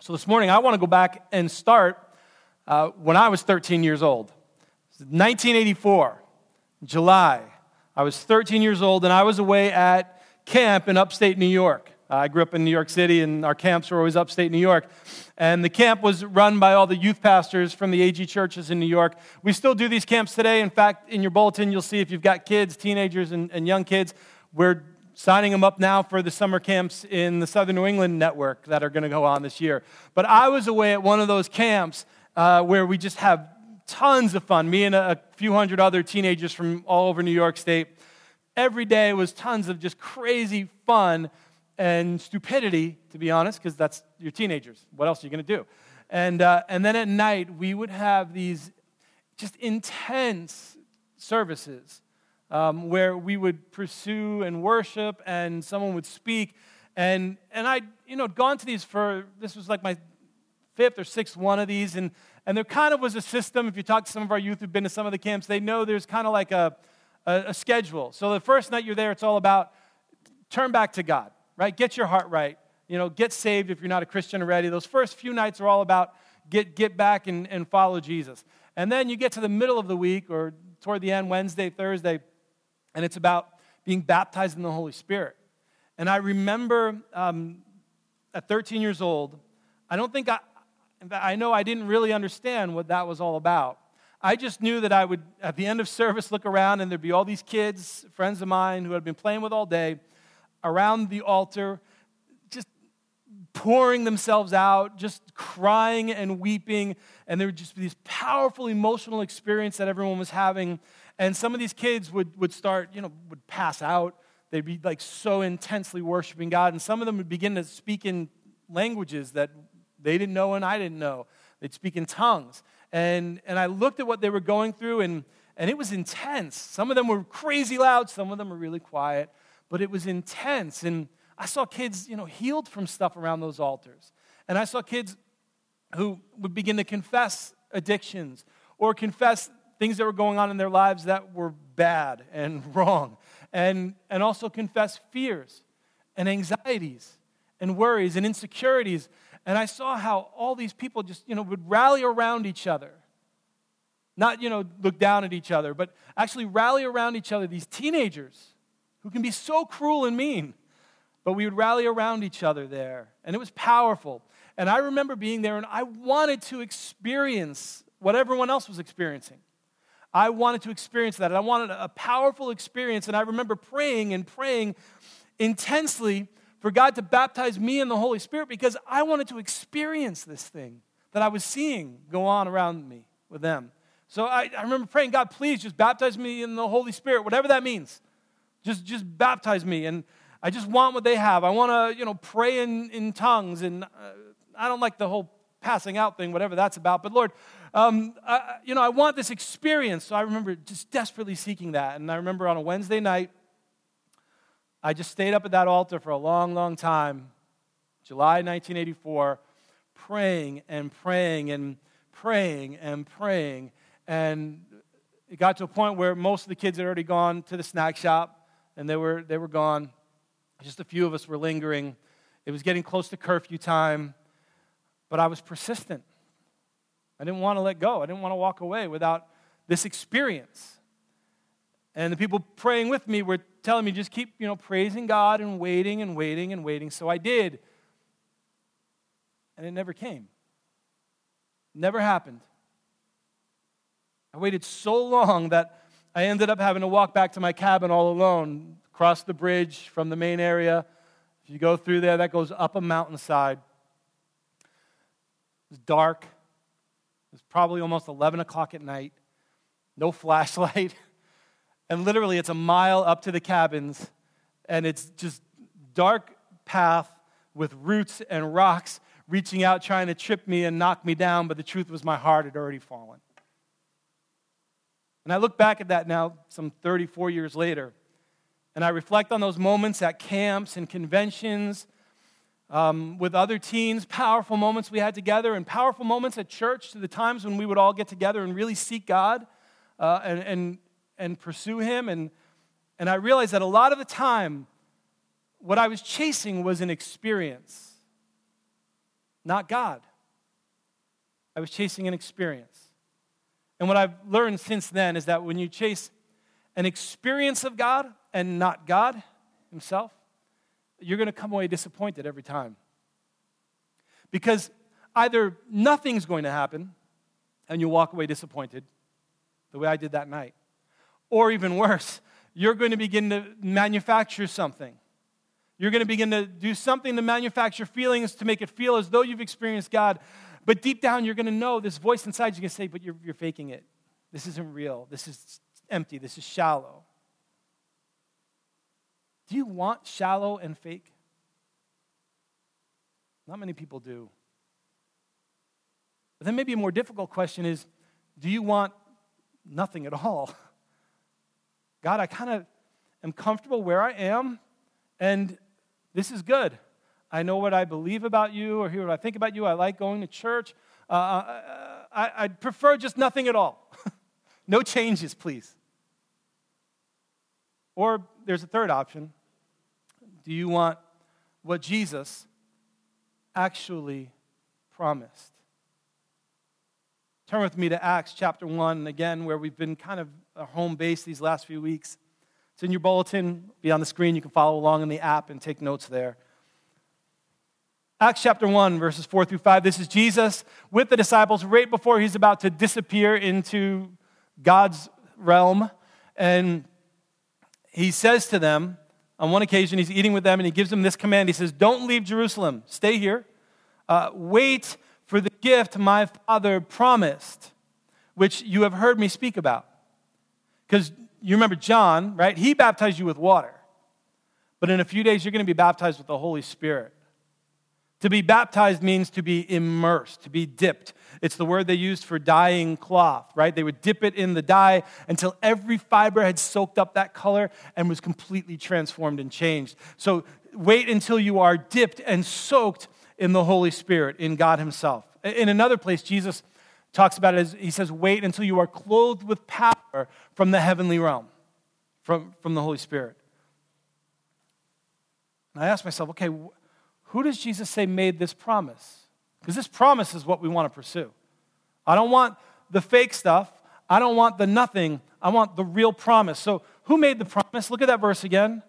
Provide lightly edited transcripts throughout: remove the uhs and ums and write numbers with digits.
So this morning, I want to go back and start when I was 13 years old. 1984, July. I was 13 years old, and I was away at camp in upstate New York. I grew up in New York City, and our camps were always upstate New York. And the camp was run by all the youth pastors from the AG churches in New York. We still do these camps today. In fact, in your bulletin, you'll see if you've got kids, teenagers, and young kids, we're signing them up now for the summer camps in the Southern New England network that are going to go on this year. But I was away at one of those camps where we just have tons of fun. Me and a few hundred other teenagers from all over New York State. Every day was tons of just crazy fun and stupidity, to be honest, because that's your teenagers. What else are you going to do? And then at night, we would have these just intense services where we would pursue and worship, and someone would speak. And I'd gone to these this was like my fifth or sixth one of these, and there kind of was a system. If you talk to some of our youth who've been to some of the camps, they know there's kind of like a schedule. So the first night you're there, it's all about turn back to God, right? Get your heart right. Get saved if you're not a Christian already. Those first few nights are all about get back and follow Jesus. And then you get to the middle of the week or toward the end, Wednesday, Thursday, and it's about being baptized in the Holy Spirit. And I remember at 13 years old, I know I didn't really understand what that was all about. I just knew that I would, at the end of service, look around and there'd be all these kids, friends of mine who had been playing with all day, around the altar, just pouring themselves out, just crying and weeping, and there would just be this powerful emotional experience that everyone was having. And some of these kids would start, would pass out. They'd be like so intensely worshiping God, and some of them would begin to speak in languages that they didn't know and I didn't know. They'd speak in tongues. And I looked at what they were going through, and it was intense. Some of them were crazy loud, some of them were really quiet, but it was intense. And I saw kids, healed from stuff around those altars. And I saw kids who would begin to confess addictions or confess things that were going on in their lives that were bad and wrong, and also confess fears and anxieties and worries and insecurities. And I saw how all these people just, would rally around each other. Not, look down at each other, but actually rally around each other, these teenagers who can be so cruel and mean. But we would rally around each other there, and it was powerful. And I remember being there, and I wanted to experience what everyone else was experiencing. I wanted to experience that. I wanted a powerful experience, and I remember praying intensely for God to baptize me in the Holy Spirit because I wanted to experience this thing that I was seeing go on around me with them. So I remember praying, God, please just baptize me in the Holy Spirit, whatever that means. Just baptize me, and I just want what they have. I want to, pray in tongues, and I don't like the whole passing out thing, whatever that's about. But Lord, I want this experience. So I remember just desperately seeking that. And I remember on a Wednesday night, I just stayed up at that altar for a long, long time, July 1984, praying and praying and praying and praying. And it got to a point where most of the kids had already gone to the snack shop, and they were gone. Just a few of us were lingering. It was getting close to curfew time, but I was persistent. I didn't want to let go. I didn't want to walk away without this experience. And the people praying with me were telling me, just keep, praising God and waiting and waiting and waiting. So I did. And it never came. Never happened. I waited so long that I ended up having to walk back to my cabin all alone, cross the bridge from the main area. If you go through there, that goes up a mountainside. It was dark. It was probably almost 11 o'clock at night. No flashlight. And literally, it's a mile up to the cabins, and it's just dark path with roots and rocks reaching out, trying to trip me and knock me down, but the truth was my heart had already fallen. And I look back at that now, some 34 years later, and I reflect on those moments at camps and conventions with other teens, powerful moments we had together, and powerful moments at church, to the times when we would all get together and really seek God and pursue Him. And I realized that a lot of the time, what I was chasing was an experience. not God. I was chasing an experience. And what I've learned since then is that when you chase an experience of God and not God himself, you're going to come away disappointed every time. Because either nothing's going to happen and you'll walk away disappointed, the way I did that night, or even worse, you're going to begin to manufacture something. You're going to begin to do something to manufacture feelings to make it feel as though you've experienced God. But deep down, you're going to know this voice inside you going to say, but you're faking it. This isn't real. This is empty. This is shallow. Do you want shallow and fake? Not many people do. But then maybe a more difficult question is, do you want nothing at all? God, I kind of am comfortable where I am, and this is good. I know what I believe about you or hear what I think about you. I like going to church. I'd prefer just nothing at all. No changes, please. Or there's a third option. Do you want what Jesus actually promised? Turn with me to Acts chapter 1, again, where we've been kind of a home base these last few weeks. It's in your bulletin, be on the screen. You can follow along in the app and take notes there. Acts chapter 1, verses 4 through 5. This is Jesus with the disciples right before he's about to disappear into God's realm. And he says to them, on one occasion, he's eating with them, and he gives them this command. He says, don't leave Jerusalem. Stay here. Wait for the gift my Father promised, which you have heard me speak about. Because you remember John, right? He baptized you with water. But in a few days, you're going to be baptized with the Holy Spirit. To be baptized means to be immersed, to be dipped. It's the word they used for dyeing cloth, right? They would dip it in the dye until every fiber had soaked up that color and was completely transformed and changed. So wait until you are dipped and soaked in the Holy Spirit, in God himself. In another place, Jesus talks about it as, he says, wait until you are clothed with power from the heavenly realm, from the Holy Spirit. And I asked myself, okay, who does Jesus say made this promise? Because this promise is what we want to pursue. I don't want the fake stuff. I don't want the nothing. I want the real promise. So who made the promise? Look at that verse again.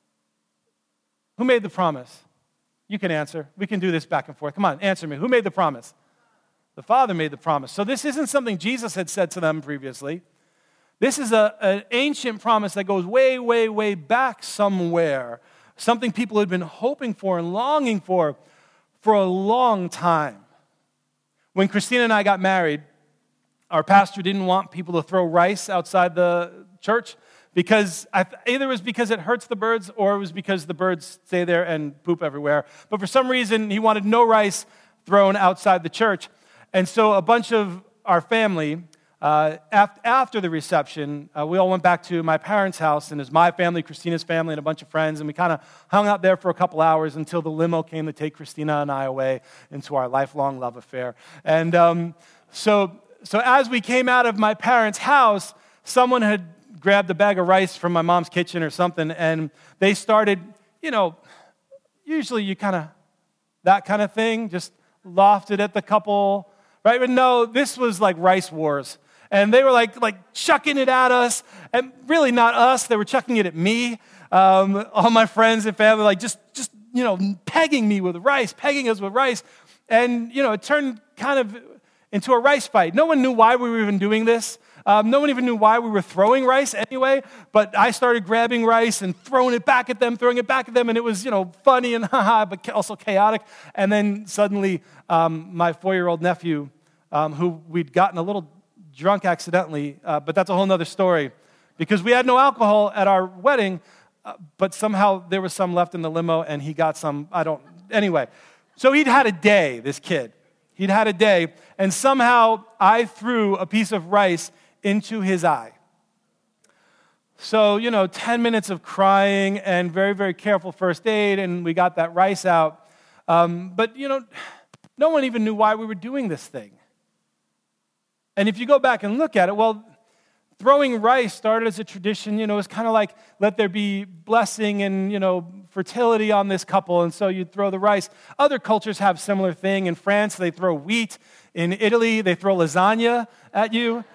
Who made the promise? You can answer. We can do this back and forth. Come on, answer me. Who made the promise? The Father made the promise. So this isn't something Jesus had said to them previously. This is an ancient promise that goes way, way, way back somewhere. Something people had been hoping for and longing for a long time. When Christina and I got married, our pastor didn't want people to throw rice outside the church because either it was because it hurts the birds or it was because the birds stay there and poop everywhere. But for some reason, he wanted no rice thrown outside the church. And so a bunch of our family, after the reception, we all went back to my parents' house, and it was my family, Christina's family, and a bunch of friends, and we kind of hung out there for a couple hours until the limo came to take Christina and I away into our lifelong love affair. And so as we came out of my parents' house, someone had grabbed a bag of rice from my mom's kitchen or something, and they started, usually you kind of, that kind of thing, just lofted at the couple, right? But no, this was like rice wars. And they were like chucking it at us, and really not us. They were chucking it at me, all my friends and family, like just pegging me with rice, pegging us with rice. And, it turned kind of into a rice fight. No one knew why we were even doing this. No one even knew why we were throwing rice anyway, but I started grabbing rice and throwing it back at them, and it was, funny and haha, but also chaotic. And then suddenly, my 4-year-old nephew, who we'd gotten a little drunk accidentally, but that's a whole other story, because we had no alcohol at our wedding, but somehow there was some left in the limo, and he got some, anyway. So he'd had a day, this kid. He'd had a day, and somehow I threw a piece of rice into his eye. So, 10 minutes of crying and very, very careful first aid, and we got that rice out. But, no one even knew why we were doing this thing. And if you go back and look at it, well, Throwing rice started as a tradition, it's kind of like, let there be blessing and, fertility on this couple, and so you'd throw the rice. Other cultures have similar thing. In France, they throw wheat. In Italy, they throw lasagna at you.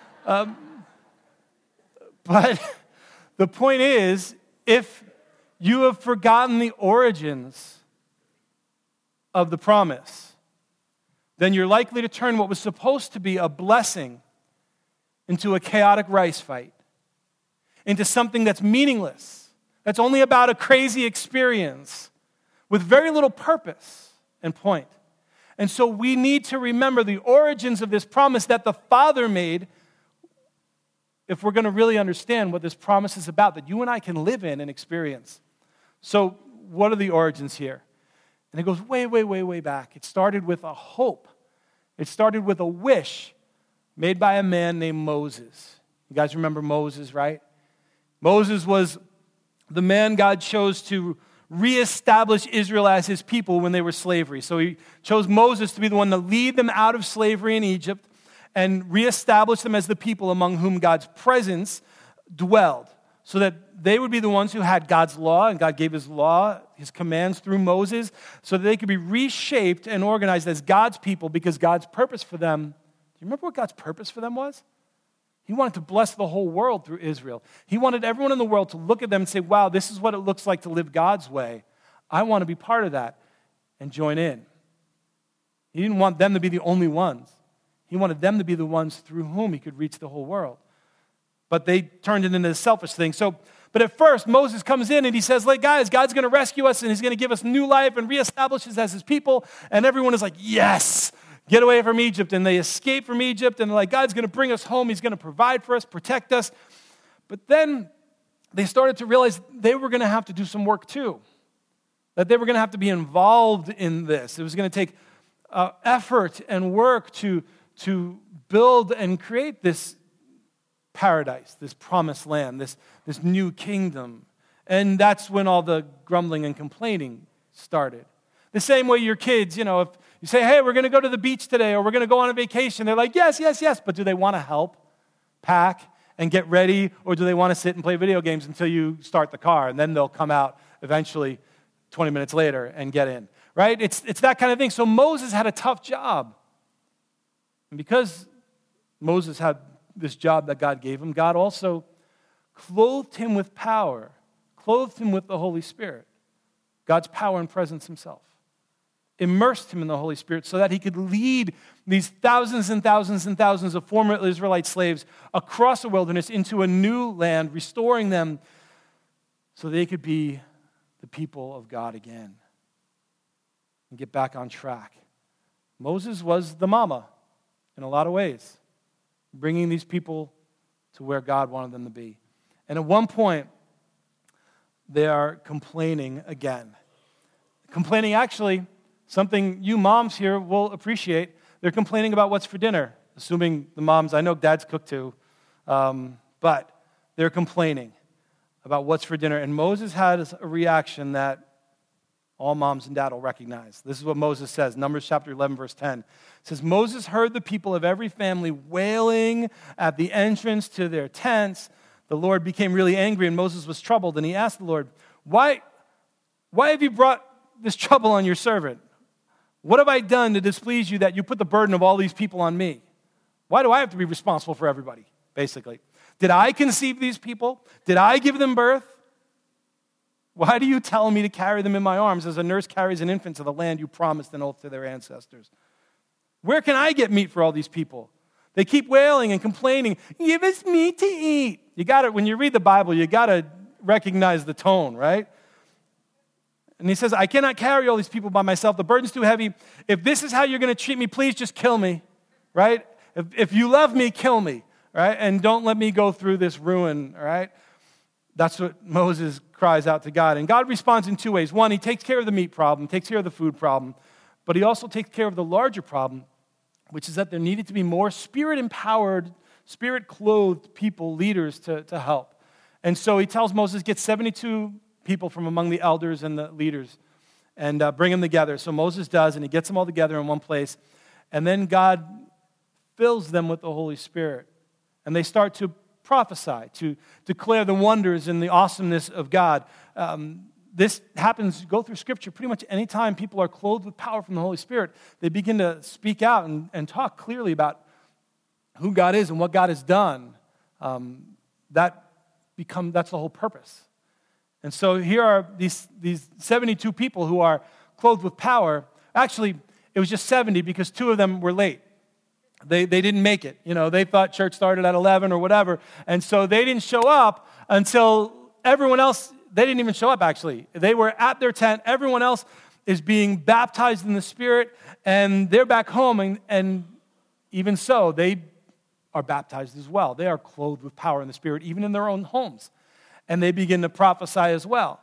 But the point is, if you have forgotten the origins of the promise, then you're likely to turn what was supposed to be a blessing into a chaotic rice fight, into something that's meaningless, that's only about a crazy experience with very little purpose and point. And so we need to remember the origins of this promise that the Father made if we're going to really understand what this promise is about, that you and I can live in and experience. So what are the origins here? And it goes way, way, way, way back. It started with a hope. It started with a wish made by a man named Moses. You guys remember Moses, right? Moses was the man God chose to reestablish Israel as his people when they were slavery. So he chose Moses to be the one to lead them out of slavery in Egypt and reestablish them as the people among whom God's presence dwelled, so that they would be the ones who had God's law, and God gave his law, his commands through Moses, so that they could be reshaped and organized as God's people, because God's purpose for them, do you remember what God's purpose for them was? He wanted to bless the whole world through Israel. He wanted everyone in the world to look at them and say, wow, this is what it looks like to live God's way. I want to be part of that and join in. He didn't want them to be the only ones. He wanted them to be the ones through whom he could reach the whole world. But they turned it into a selfish thing. But at first, Moses comes in and he says, like, guys, God's going to rescue us and he's going to give us new life and reestablish us as his people. And everyone is like, yes, get away from Egypt. And they escape from Egypt and they're like, God's going to bring us home. He's going to provide for us, protect us. But then they started to realize they were going to have to do some work too. That they were going to have to be involved in this. It was going to take effort and work to build and create this paradise, this promised land, this new kingdom. And that's when all the grumbling and complaining started. The same way your kids, if you say, hey, we're going to go to the beach today or we're going to go on a vacation, they're like, yes, yes, yes. But do they want to help pack and get ready, or do they want to sit and play video games until you start the car and then they'll come out eventually 20 minutes later and get in, right? It's that kind of thing. So Moses had a tough job. And because Moses had this job that God gave him, God also clothed him with power, clothed him with the Holy Spirit, God's power and presence himself, immersed him in the Holy Spirit so that he could lead these thousands and thousands and thousands of former Israelite slaves across the wilderness into a new land, restoring them so they could be the people of God again and get back on track. Moses was the mama in a lot of ways, bringing these people to where God wanted them to be. And at one point, they are complaining again. Complaining, actually, something you moms here will appreciate. They're complaining about what's for dinner, assuming the moms, I know dads cook too, but they're complaining about what's for dinner. And Moses had a reaction that all moms and dad will recognize. This is what Moses says, Numbers chapter 11, verse 10. It says, Moses heard the people of every family wailing at the entrance to their tents. The Lord became really angry, and Moses was troubled. And he asked the Lord, why have you brought this trouble on your servant? What have I done to displease you that you put the burden of all these people on me? Why do I have to be responsible for everybody, basically? Did I conceive these people? Did I give them birth? Why do you tell me to carry them in my arms as a nurse carries an infant to the land you promised an oath to their ancestors? Where can I get meat for all these people? They keep wailing and complaining, give us meat to eat. You got it. When you read the Bible, you got to recognize the tone, right? And he says, I cannot carry all these people by myself. The burden's too heavy. If this is how you're going to treat me, please just kill me, right? If you love me, kill me, right? And don't let me go through this ruin, all right? That's what Moses cries out to God. And God responds in two ways. One, he takes care of the meat problem, takes care of the food problem, but he also takes care of the larger problem, which is that there needed to be more spirit-empowered, spirit-clothed people, leaders to help. And so he tells Moses, get 72 people from among the elders and the leaders and bring them together. So Moses does, and he gets them all together in one place. And then God fills them with the Holy Spirit. And they start to prophesy, to declare the wonders and the awesomeness of God. This happens, go through Scripture, pretty much any time people are clothed with power from the Holy Spirit, they begin to speak out and talk clearly about who God is and what God has done. That's the whole purpose. And so here are these 72 people who are clothed with power. Actually, it was just 70 because 2 of them were late. They didn't make it. They thought church started at 11 or whatever. And so they didn't show up until everyone else, they didn't even show up actually. They were at their tent. Everyone else is being baptized in the Spirit and they're back home. And even so, they are baptized as well. They are clothed with power in the Spirit, even in their own homes. And they begin to prophesy as well.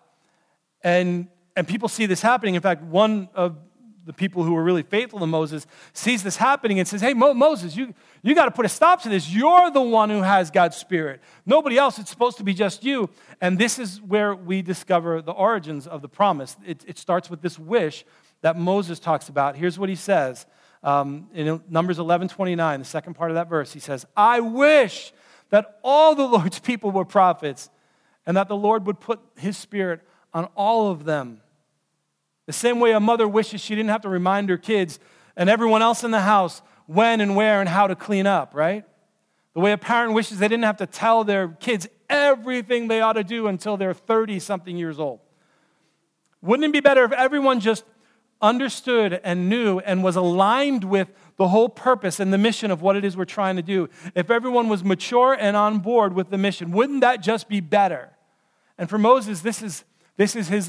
And people see this happening. In fact, one of the people who were really faithful to Moses sees this happening and says, hey, Moses, you got to put a stop to this. You're the one who has God's Spirit. Nobody else. It's supposed to be just you. And this is where we discover the origins of the promise. It starts with this wish that Moses talks about. Here's what he says in Numbers 11:29, the second part of that verse. He says, I wish that all the Lord's people were prophets, and that the Lord would put his Spirit on all of them. The same way a mother wishes she didn't have to remind her kids and everyone else in the house when and where and how to clean up, right? The way a parent wishes they didn't have to tell their kids everything they ought to do until they're 30-something years old. Wouldn't it be better if everyone just understood and knew and was aligned with the whole purpose and the mission of what it is we're trying to do? If everyone was mature and on board with the mission, wouldn't that just be better? And for Moses, this is his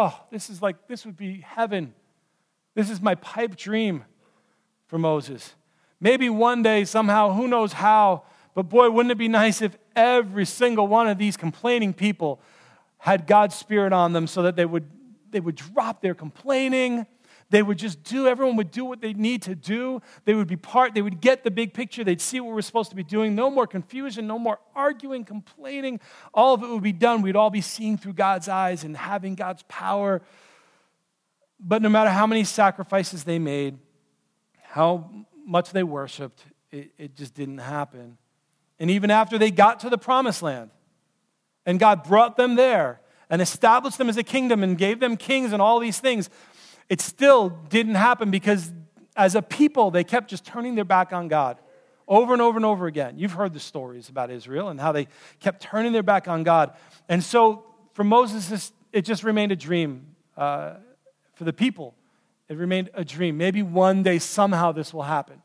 this would be heaven. This is my pipe dream for Moses. Maybe one day, somehow, who knows how, but boy, wouldn't it be nice if every single one of these complaining people had God's Spirit on them so that they would drop their complaining. They would just everyone would do what they need to do. They would get the big picture. They'd see what we're supposed to be doing. No more confusion, no more arguing, complaining. All of it would be done. We'd all be seeing through God's eyes and having God's power. But no matter how many sacrifices they made, how much they worshiped, it just didn't happen. And even after they got to the promised land, and God brought them there and established them as a kingdom and gave them kings and all these things, it still didn't happen because as a people, they kept just turning their back on God over and over and over again. You've heard the stories about Israel and how they kept turning their back on God. And so for Moses, it just remained a dream. For the people, it remained a dream. Maybe one day, somehow, this will happen.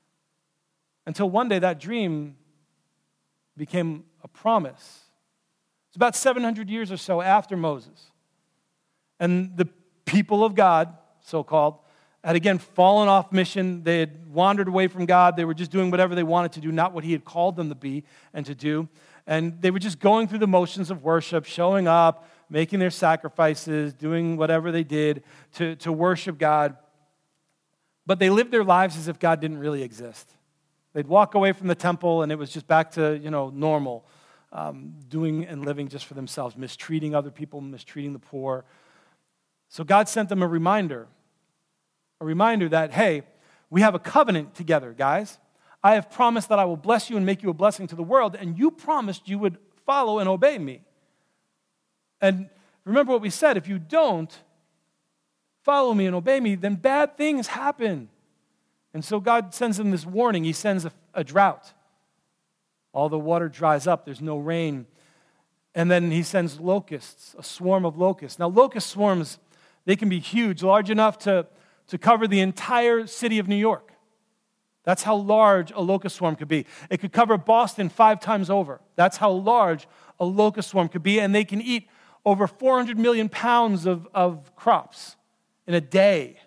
Until one day, that dream became a promise. It's about 700 years or so after Moses. And the people of God, so-called, had again fallen off mission. They had wandered away from God. They were just doing whatever they wanted to do, not what he had called them to be and to do. And they were just going through the motions of worship, showing up, making their sacrifices, doing whatever they did to worship God. But they lived their lives as if God didn't really exist. They'd walk away from the temple and it was just back to, normal, doing and living just for themselves, mistreating other people, mistreating the poor. So God sent them a reminder that, hey, we have a covenant together, guys. I have promised that I will bless you and make you a blessing to the world, and you promised you would follow and obey me. And remember what we said, if you don't follow me and obey me, then bad things happen. And so God sends them this warning. He sends a drought. All the water dries up. There's no rain. And then he sends locusts, a swarm of locusts. Now, locust swarms, they can be huge, large enough to cover the entire city of New York. That's how large a locust swarm could be. It could cover Boston 5 times over. That's how large a locust swarm could be. And they can eat over 400 million pounds of crops in a day.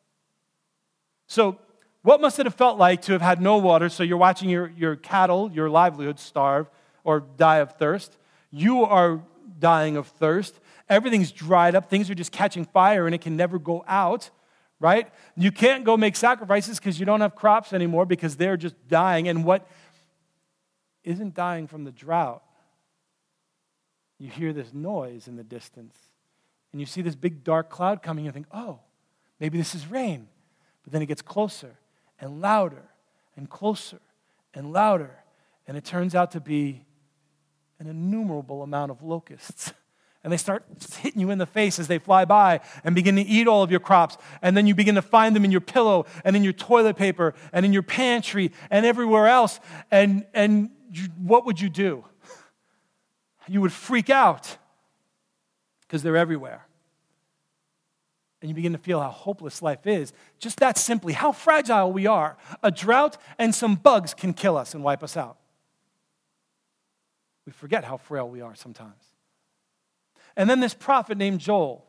So what must it have felt like to have had no water? So you're watching your cattle, your livelihood starve or die of thirst. You are dying of thirst. Everything's dried up. Things are just catching fire and it can never go out, right? You can't go make sacrifices because you don't have crops anymore because they're just dying. And what isn't dying from the drought? You hear this noise in the distance and you see this big dark cloud coming and you think, oh, maybe this is rain. But then it gets closer and louder and closer and louder. And it turns out to be an innumerable amount of locusts. And they start hitting you in the face as they fly by and begin to eat all of your crops. And then you begin to find them in your pillow and in your toilet paper and in your pantry and everywhere else. What would you do? You would freak out because they're everywhere. And you begin to feel how hopeless life is. Just that simply, how fragile we are. A drought and some bugs can kill us and wipe us out. We forget how frail we are sometimes. And then this prophet named Joel,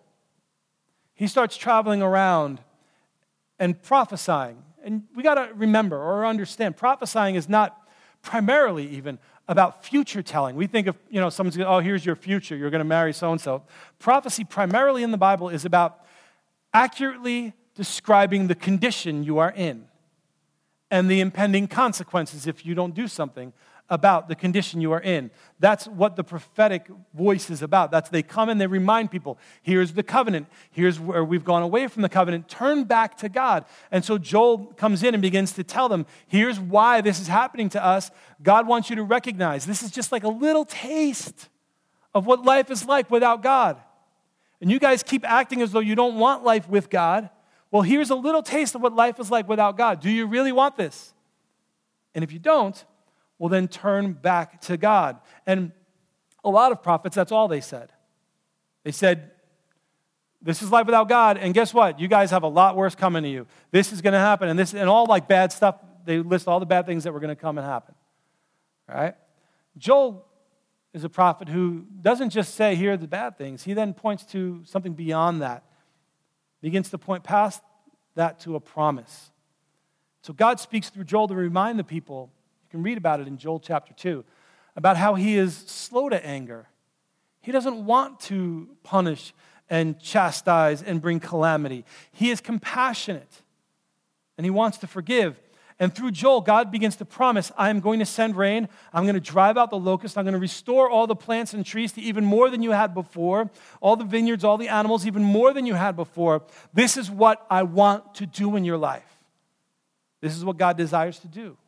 he starts traveling around and prophesying. And we got to remember or understand, prophesying is not primarily even about future telling. We think of, someone's going, oh, here's your future, you're going to marry so-and-so. Prophecy primarily in the Bible is about accurately describing the condition you are in and the impending consequences if you don't do something about the condition you are in. That's what the prophetic voice is about. They come and they remind people, here's the covenant. Here's where we've gone away from the covenant. Turn back to God. And so Joel comes in and begins to tell them, here's why this is happening to us. God wants you to recognize this is just like a little taste of what life is like without God. And you guys keep acting as though you don't want life with God. Well, here's a little taste of what life is like without God. Do you really want this? And if you don't, well, then turn back to God. And a lot of prophets, that's all they said. They said, this is life without God, and guess what? You guys have a lot worse coming to you. This is going to happen, and all like bad stuff. They list all the bad things that were going to come and happen. All right? Joel is a prophet who doesn't just say, here are the bad things. He then points to something beyond that. Begins to point past that to a promise. So God speaks through Joel to remind the people. You can read about it in Joel chapter 2, about how he is slow to anger. He doesn't want to punish and chastise and bring calamity. He is compassionate, and he wants to forgive. And through Joel, God begins to promise, I am going to send rain. I'm going to drive out the locust. I'm going to restore all the plants and trees to even more than you had before. All the vineyards, all the animals, even more than you had before. This is what I want to do in your life. This is what God desires to do.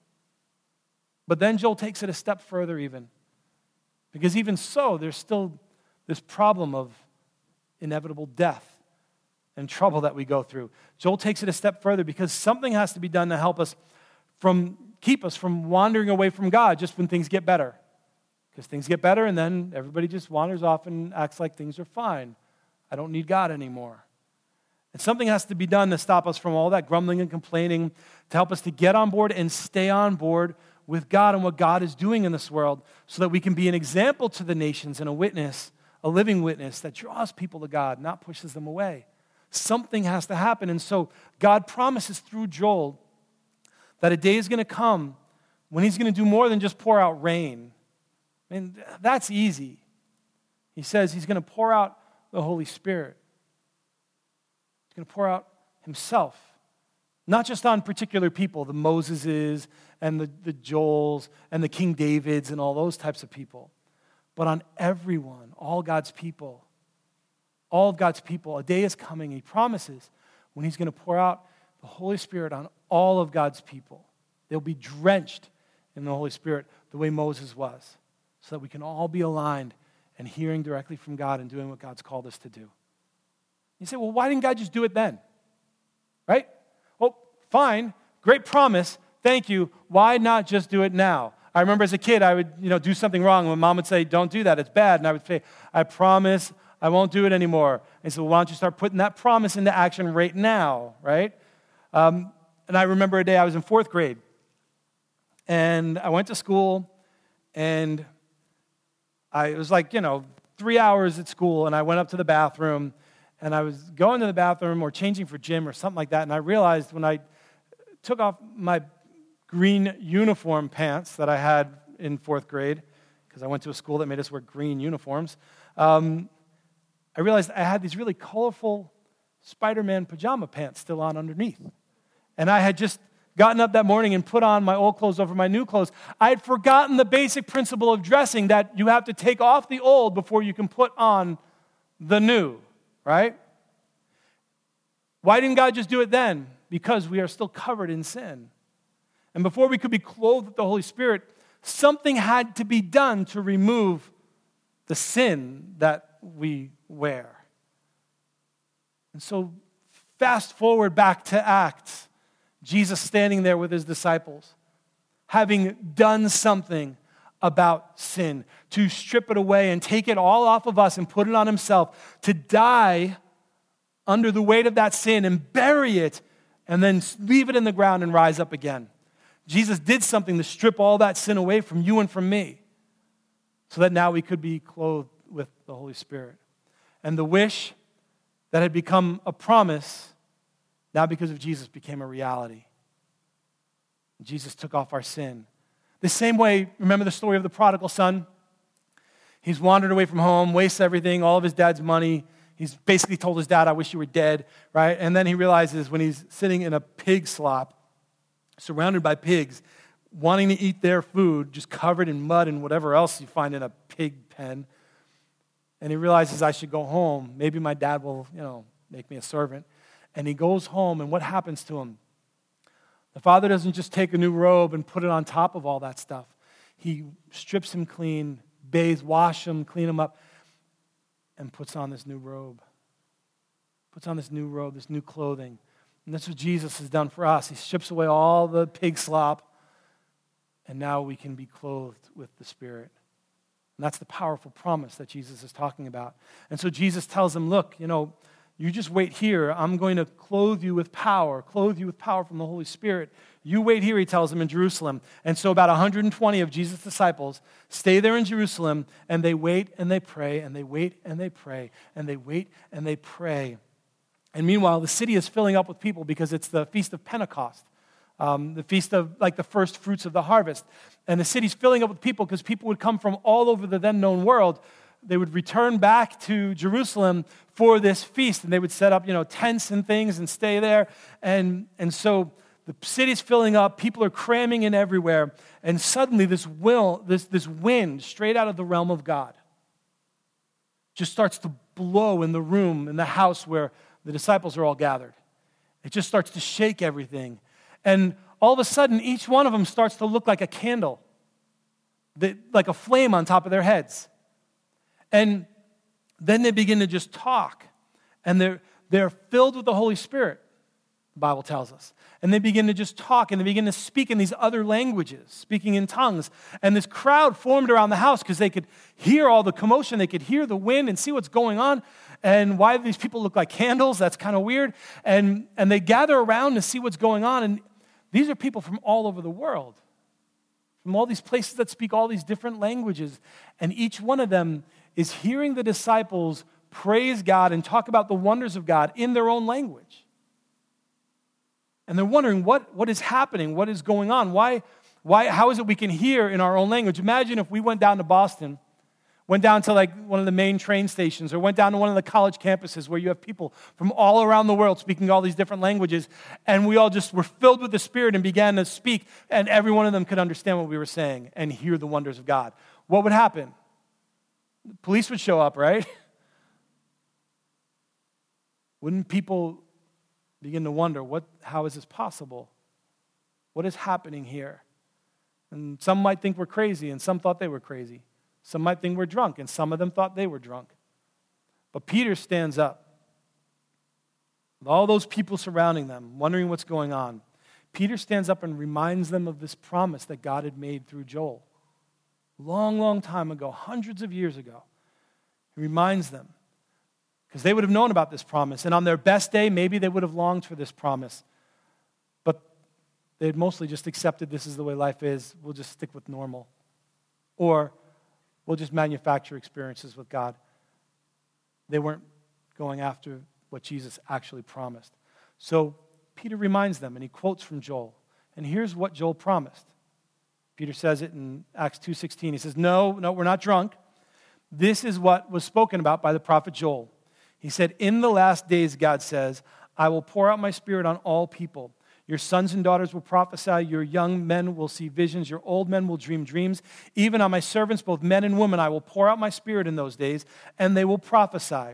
But then Joel takes it a step further even. Because even so, there's still this problem of inevitable death and trouble that we go through. Joel takes it a step further because something has to be done to help us keep us from wandering away from God just when things get better. Because things get better and then everybody just wanders off and acts like things are fine. I don't need God anymore. And something has to be done to stop us from all that grumbling and complaining, to help us to get on board and stay on board with God and what God is doing in this world so that we can be an example to the nations and a witness, a living witness that draws people to God, not pushes them away. Something has to happen. And so God promises through Joel that a day is going to come when he's going to do more than just pour out rain. I mean, that's easy. He says he's going to pour out the Holy Spirit. He's going to pour out himself. Not just on particular people, the Moseses and the Joels and the King Davids and all those types of people, but on everyone, all God's people. All of God's people. A day is coming, he promises, when he's going to pour out the Holy Spirit on all of God's people. They'll be drenched in the Holy Spirit the way Moses was, so that we can all be aligned and hearing directly from God and doing what God's called us to do. You say, well, why didn't God just do it then? Right? Well, fine, great promise, thank you. Why not just do it now? I remember as a kid, I would do something wrong, and Mom would say, don't do that, it's bad. And I would say, I promise I won't do it anymore. And so why don't you start putting that promise into action right now, right? And I remember a day I was in 4th grade, and I went to school, and it was like, 3 hours at school, and I went up to the bathroom, and I was going to the bathroom or changing for gym or something like that, and I realized when I took off my green uniform pants that I had in 4th grade, because I went to a school that made us wear green uniforms, I realized I had these really colorful Spider-Man pajama pants still on underneath. And I had just gotten up that morning and put on my old clothes over my new clothes. I had forgotten the basic principle of dressing, that you have to take off the old before you can put on the new, right? Why didn't God just do it then? Because we are still covered in sin. And before we could be clothed with the Holy Spirit, something had to be done to remove the sin that we wear. And so fast forward back to Acts, Jesus standing there with his disciples, having done something about sin, to strip it away and take it all off of us and put it on himself, to die under the weight of that sin and bury it and then leave it in the ground and rise up again. Jesus did something to strip all that sin away from you and from me so that now we could be clothed with the Holy Spirit. And the wish that had become a promise, now because of Jesus became a reality. Jesus took off our sin. The same way, remember the story of the prodigal son? He's wandered away from home, wastes everything, all of his dad's money. He's basically told his dad, I wish you were dead, right? And then he realizes when he's sitting in a pig slop, surrounded by pigs, wanting to eat their food, just covered in mud and whatever else you find in a pig pen. And he realizes, I should go home. Maybe my dad will, make me a servant. And he goes home, and what happens to him? The father doesn't just take a new robe and put it on top of all that stuff. He strips him clean, bathes, wash him, clean him up, and puts on this new robe. Puts on this new robe, this new clothing. And that's what Jesus has done for us. He strips away all the pig slop, and now we can be clothed with the Spirit. And that's the powerful promise that Jesus is talking about. And so Jesus tells them, look, you just wait here. I'm going to clothe you with power from the Holy Spirit. You wait here, he tells them, in Jerusalem. And so about 120 of Jesus' disciples stay there in Jerusalem, and they wait and they pray, and they wait and they pray, and they wait and they pray. And meanwhile, the city is filling up with people because it's the Feast of Pentecost, the feast of the first fruits of the harvest. And the city's filling up with people because people would come from all over the then known world. They would return back to Jerusalem for this feast, and they would set up, tents and things and stay there. And so the city's filling up, people are cramming in everywhere, and suddenly this wind straight out of the realm of God just starts to blow in the room, in the house where the disciples are all gathered. It just starts to shake everything. And all of a sudden, each one of them starts to look like a candle, like a flame on top of their heads. And then they begin to just talk. And they're filled with the Holy Spirit, the Bible tells us. And they begin to just talk, and they begin to speak in these other languages, speaking in tongues. And this crowd formed around the house because they could hear all the commotion. They could hear the wind and see what's going on. And why do these people look like candles? That's kind of weird. And they gather around to see what's going on. And these are people from all over the world, from all these places that speak all these different languages. And each one of them is hearing the disciples praise God and talk about the wonders of God in their own language. And they're wondering what is happening, what is going on, how is it we can hear in our own language? Imagine if we went down to Boston, went down to one of the main train stations, or went down to one of the college campuses where you have people from all around the world speaking all these different languages, and we all just were filled with the Spirit and began to speak, and every one of them could understand what we were saying and hear the wonders of God. What would happen? The police would show up, right? Wouldn't people begin to wonder, how is this possible? What is happening here? And some might think we're crazy, and some thought they were crazy. Some might think we're drunk, and some of them thought they were drunk. But Peter stands up. With all those people surrounding them, wondering what's going on, Peter stands up and reminds them of this promise that God had made through Joel. Long, long time ago, hundreds of years ago. He reminds them, because they would have known about this promise. And on their best day, maybe they would have longed for this promise. But they had mostly just accepted this is the way life is. We'll just stick with normal. Or we'll just manufacture experiences with God. They weren't going after what Jesus actually promised. So Peter reminds them, and he quotes from Joel. And here's what Joel promised. Peter says it in Acts 2:16. He says, no, we're not drunk. This is what was spoken about by the prophet Joel. He said, in the last days, God says, I will pour out my Spirit on all people. Your sons and daughters will prophesy. Your young men will see visions. Your old men will dream dreams. Even on my servants, both men and women, I will pour out my Spirit in those days, and they will prophesy.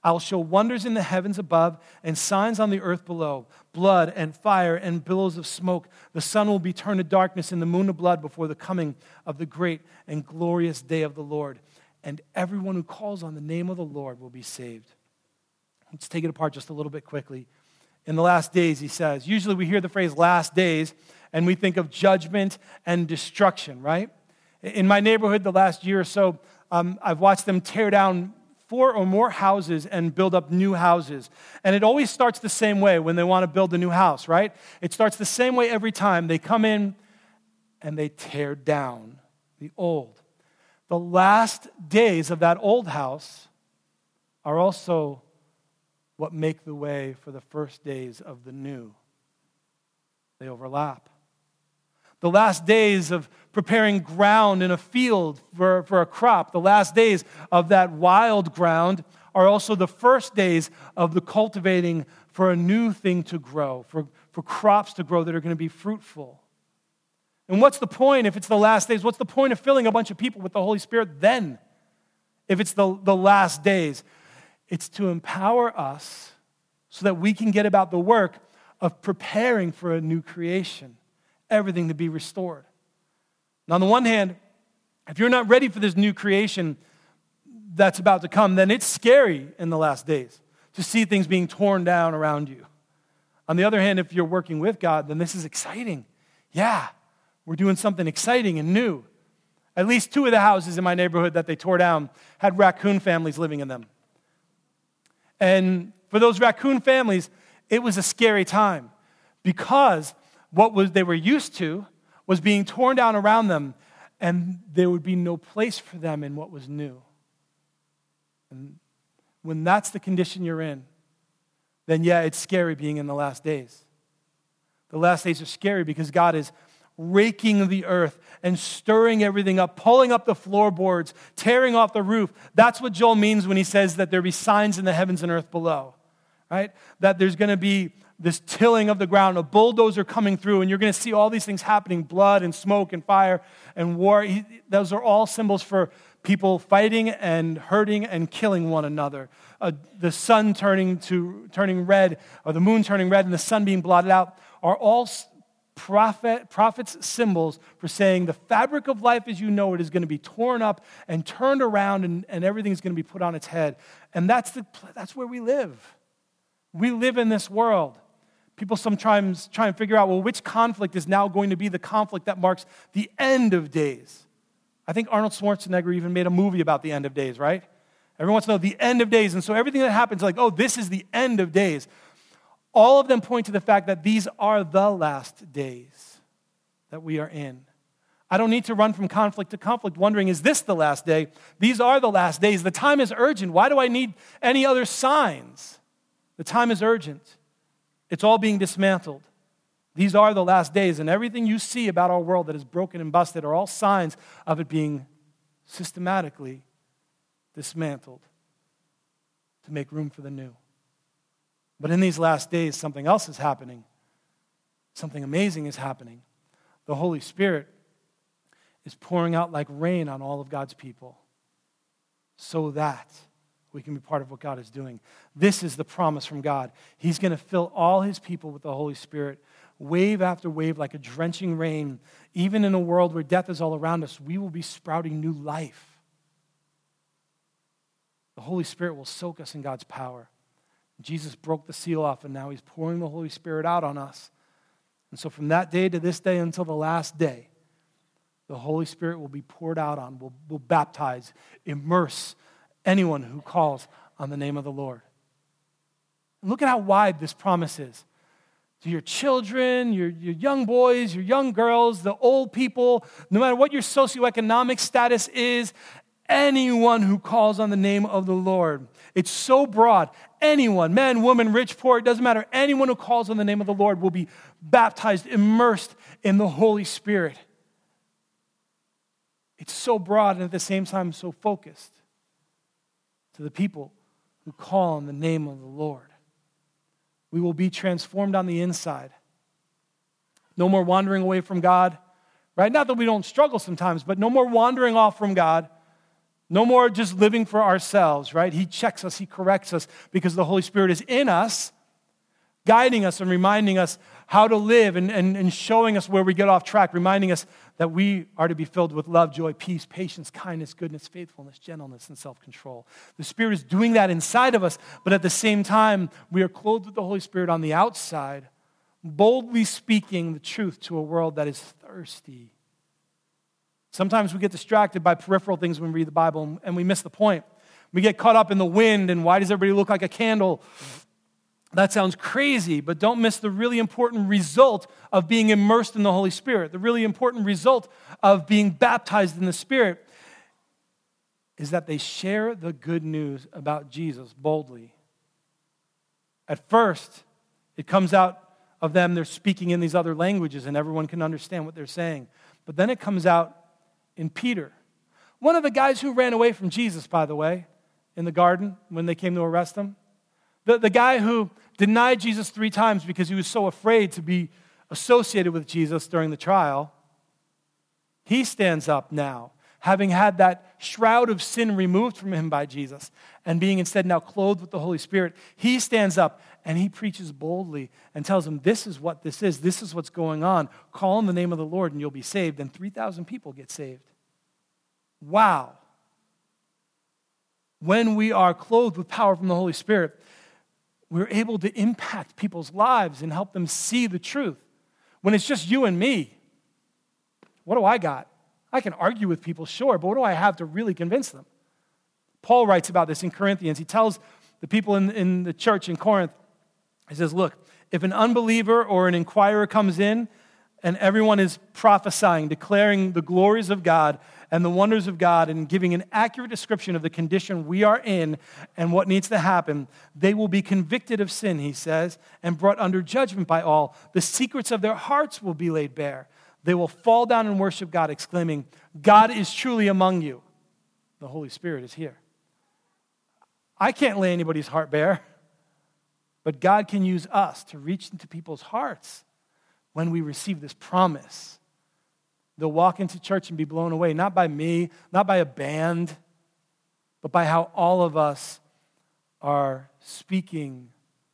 I'll show wonders in the heavens above and signs on the earth below, blood and fire and billows of smoke. The sun will be turned to darkness and the moon to blood before the coming of the great and glorious day of the Lord. And everyone who calls on the name of the Lord will be saved. Let's take it apart just a little bit quickly. In the last days, he says, usually we hear the phrase last days and we think of judgment and destruction, right? In my neighborhood the last year or so, I've watched them tear down 4 or more houses and build up new houses. And it always starts the same way when they want to build a new house, right? It starts the same way every time. They come in and they tear down the old. The last days of that old house are also what make the way for the first days of the new. They overlap. The last days of preparing ground in a field for a crop, the last days of that wild ground are also the first days of the cultivating for a new thing to grow, for crops to grow that are going to be fruitful. And what's the point if it's the last days? What's the point of filling a bunch of people with the Holy Spirit then? If it's the last days, it's to empower us so that we can get about the work of preparing for a new creation, everything to be restored. Now, on the one hand, if you're not ready for this new creation that's about to come, then it's scary in the last days to see things being torn down around you. On the other hand, if you're working with God, then this is exciting. Yeah, we're doing something exciting and new. At least 2 of the houses in my neighborhood that they tore down had raccoon families living in them. And for those raccoon families, it was a scary time because what they were used to was being torn down around them, and there would be no place for them in what was new. And when that's the condition you're in, then yeah, it's scary being in the last days. The last days are scary because God is raking the earth and stirring everything up, pulling up the floorboards, tearing off the roof. That's what Joel means when he says that there be signs in the heavens and earth below, right? That there's going to be this tilling of the ground, a bulldozer coming through, and you're going to see all these things happening, blood and smoke and fire and war. Those are all symbols for people fighting and hurting and killing one another. The sun turning red, or the moon turning red and the sun being blotted out are all prophets' symbols for saying the fabric of life as you know it is going to be torn up and turned around, and everything's going to be put on its head. And that's where we live. We live in this world. People sometimes try and figure out, well, which conflict is now going to be the conflict that marks the end of days? I think Arnold Schwarzenegger even made a movie about the end of days, right? Everyone wants to know the end of days. And so everything that happens, like, oh, this is the end of days. All of them point to the fact that these are the last days that we are in. I don't need to run from conflict to conflict wondering, is this the last day? These are the last days. The time is urgent. Why do I need any other signs? The time is urgent. It's all being dismantled. These are the last days, and everything you see about our world that is broken and busted are all signs of it being systematically dismantled to make room for the new. But in these last days, something else is happening. Something amazing is happening. The Holy Spirit is pouring out like rain on all of God's people so that we can be part of what God is doing. This is the promise from God. He's going to fill all his people with the Holy Spirit, wave after wave, like a drenching rain. Even in a world where death is all around us, we will be sprouting new life. The Holy Spirit will soak us in God's power. Jesus broke the seal off, and now he's pouring the Holy Spirit out on us. And so from that day to this day until the last day, the Holy Spirit will be poured out on, will baptize, immerse anyone who calls on the name of the Lord. And look at how wide this promise is. To your children, your young boys, your young girls, the old people, no matter what your socioeconomic status is, anyone who calls on the name of the Lord. It's so broad. Anyone, man, woman, rich, poor, it doesn't matter. Anyone who calls on the name of the Lord will be baptized, immersed in the Holy Spirit. It's so broad and at the same time so focused to the people who call on the name of the Lord. We will be transformed on the inside. No more wandering away from God, right? Not that we don't struggle sometimes, but no more wandering off from God. No more just living for ourselves, right? He checks us, he corrects us because the Holy Spirit is in us, guiding us and reminding us how to live and showing us where we get off track, reminding us that we are to be filled with love, joy, peace, patience, kindness, goodness, faithfulness, gentleness, and self-control. The Spirit is doing that inside of us, but at the same time, we are clothed with the Holy Spirit on the outside, boldly speaking the truth to a world that is thirsty. Sometimes we get distracted by peripheral things when we read the Bible, and we miss the point. We get caught up in the wind, and why does everybody look like a candle? That sounds crazy, but don't miss the really important result of being immersed in the Holy Spirit. The really important result of being baptized in the Spirit is that they share the good news about Jesus boldly. At first, it comes out of them, they're speaking in these other languages, and everyone can understand what they're saying. But then it comes out in Peter, one of the guys who ran away from Jesus, by the way, in the garden when they came to arrest him. The guy who denied Jesus 3 times because he was so afraid to be associated with Jesus during the trial. He stands up now, having had that shroud of sin removed from him by Jesus and being instead now clothed with the Holy Spirit. He stands up and he preaches boldly and tells them, this is what this is. This is what's going on. Call on the name of the Lord and you'll be saved. And 3,000 people get saved. Wow. When we are clothed with power from the Holy Spirit, we're able to impact people's lives and help them see the truth. When it's just you and me, what do I got? I can argue with people, sure, but what do I have to really convince them? Paul writes about this in Corinthians. He tells the people in the church in Corinth, he says, look, if an unbeliever or an inquirer comes in and everyone is prophesying, declaring the glories of God and the wonders of God and giving an accurate description of the condition we are in and what needs to happen, they will be convicted of sin, he says, and brought under judgment by all. The secrets of their hearts will be laid bare. They will fall down and worship God, exclaiming, God is truly among you. The Holy Spirit is here. I can't lay anybody's heart bare, but God can use us to reach into people's hearts when we receive this promise. They'll walk into church and be blown away, not by me, not by a band, but by how all of us are speaking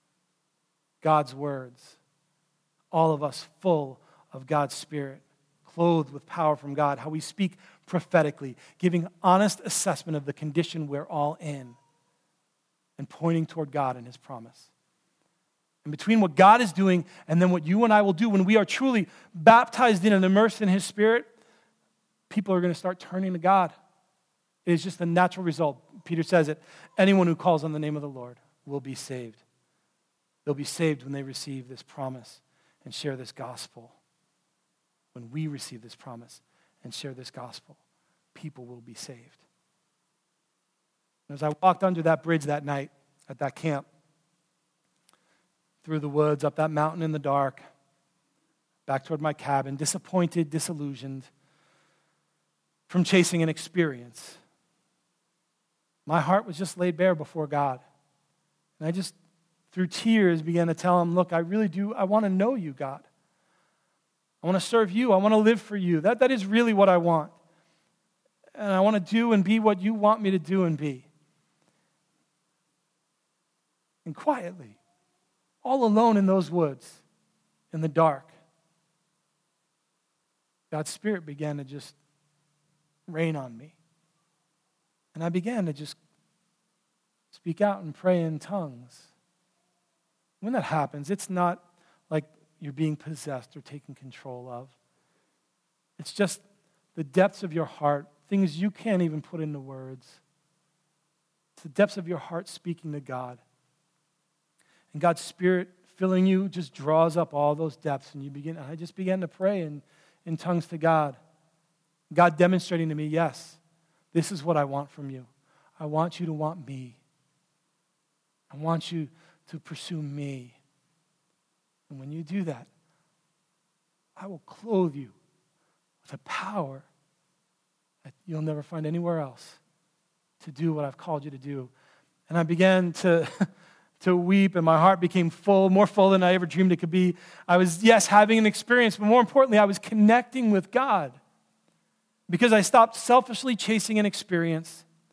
God's words. All of us full of God's Spirit, clothed with power from God, how we speak prophetically, giving honest assessment of the condition we're all in, and pointing toward God and His promise. And between what God is doing and then what you and I will do when we are truly baptized in and immersed in His Spirit, people are going to start turning to God. It is just the natural result. Peter says it, anyone who calls on the name of the Lord will be saved. They'll be saved when they receive this promise and share this gospel. When we receive this promise and share this gospel, people will be saved. As I walked under that bridge that night at that camp, through the woods, up that mountain in the dark, back toward my cabin, disappointed, disillusioned from chasing an experience, my heart was just laid bare before God. And I just, through tears, began to tell Him, look, I want to know you, God. I want to serve you. I want to live for you. That is really what I want. And I want to do and be what you want me to do and be. And quietly, all alone in those woods, in the dark, God's Spirit began to just rain on me. And I began to just speak out and pray in tongues. When that happens, it's not like you're being possessed or taken control of. It's just the depths of your heart, things you can't even put into words. It's the depths of your heart speaking to God. And God's Spirit filling you just draws up all those depths, and I just began to pray in tongues to God. God demonstrating to me, yes, this is what I want from you. I want you to want me. I want you to pursue me. And when you do that, I will clothe you with a power that you'll never find anywhere else to do what I've called you to do. And I began to weep, and my heart became full, more full than I ever dreamed it could be. I was, yes, having an experience, but more importantly, I was connecting with God because I stopped selfishly chasing an experience,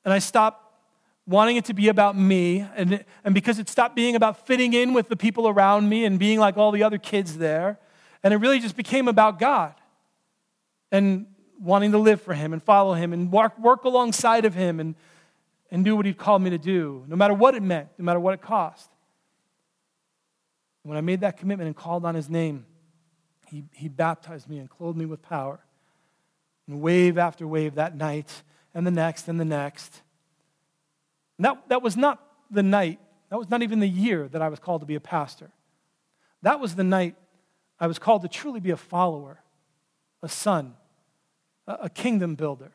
and I stopped wanting it to be about me, and because it stopped being about fitting in with the people around me and being like all the other kids there, and it really just became about God and wanting to live for Him and follow Him and work alongside of Him and do what He called me to do, no matter what it meant, no matter what it cost. When I made that commitment and called on His name, He baptized me and clothed me with power. And wave after wave that night and the next and the next. And that was not the night, that was not even the year that I was called to be a pastor. That was the night I was called to truly be a follower, a son, a kingdom builder.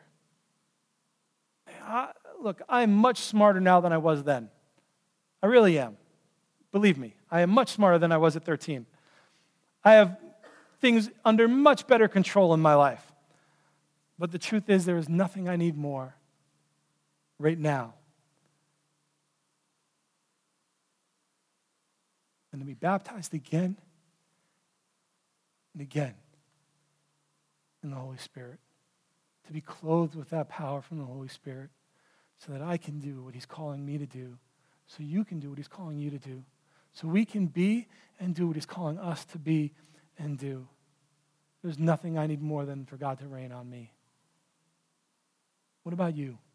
Look, I am much smarter now than I was then. I really am. Believe me, I am much smarter than I was at 13. I have things under much better control in my life. But the truth is, there is nothing I need more right now than to be baptized again and again in the Holy Spirit, to be clothed with that power from the Holy Spirit so that I can do what He's calling me to do, so you can do what He's calling you to do, so we can be and do what He's calling us to be and do. There's nothing I need more than for God to reign on me. What about you?